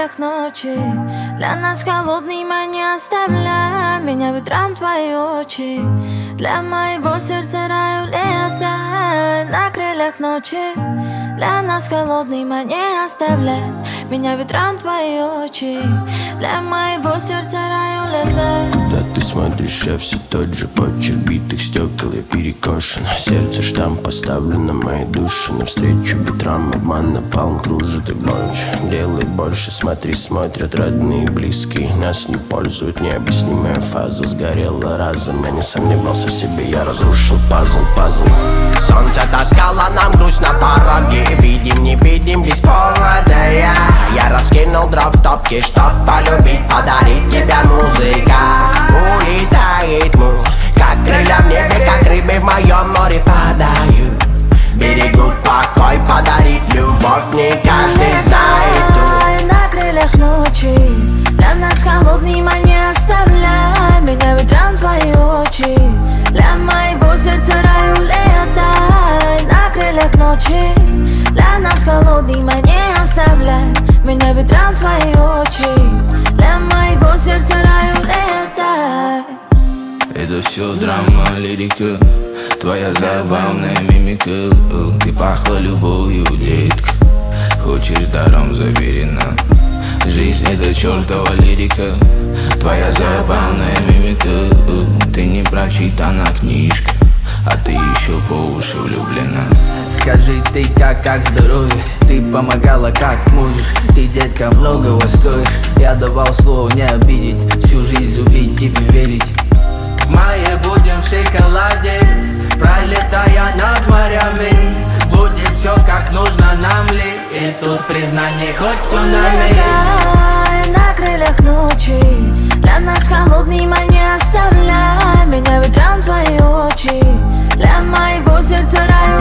крыльях ночи. Для нас холодными не оставляй меня ветром твои очи. Для моего сердца раю лето на крыльях ночи. Для нас холодными не оставляй меня ветром твои очи. Для моего сердца раю лето. Куда ты смотришь, я все тот же почерк битых стекол, я перекошен. Сердце штамп поставлен на моей душе. Навстречу ветрам обман напалм кружит и больше. Делай больше, смотри, смотрят родные и близкие. Нас не пользуют, необъяснимая фаза. Сгорела разом, я не сомневался в себе, я разрушил пазл. Солнце таскало нам грусть на пороге. Видим, не видим, без повода. Я раскинул дров в топке, чтоб полюбить, подарить тебе музыка. Улетает мух, как крылья в небе, как рыбы в моем море падают. Берегут покой, подарить любовь не каждый знает. На крыльях ночи, для нас холодными не оставляй меня ветром твои очи. Для моего сердца раю лето на крыльях ночи. Для нас холодными не оставляй меня ветром твои очи. Для моего сердца раю лето. Это все драма, лирика, твоя забавная мимика. Ты пахла любовью, детка, хочешь даром заверена. Жизнь это чертова лирика, твоя забавная мимика. Ты не прочитана книжка, а ты еще по уши влюблена. Скажи ты как здоровье, ты помогала как можешь. Ты, детка, многого стоишь. Я давал слово не обидеть, всю жизнь любить, тебе верить. В мае будем в шоколаде, пролетая над морями. Будет все как нужно нам ли, и тут признание хоть цунами. На крыльях ночи, для нас холодными не оставляй меня ветром твои очи. Для моего сердца раю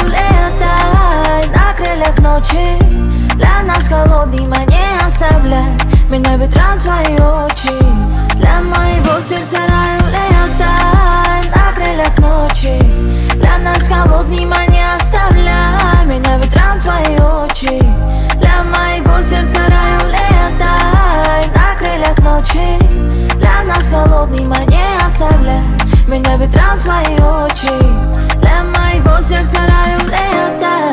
лето на крыльях ночи. Для нас холодными не оставляй меня ветром твои очи. Для моего сердца раю лето на крыльях ночи. Для нас холодными не оставляй меня ветром твои очи. Для моего сердца раю лето на крыльях ночи. Для нас холодными не оставляй меня ветром твои очи. Для моего сердца раю лето.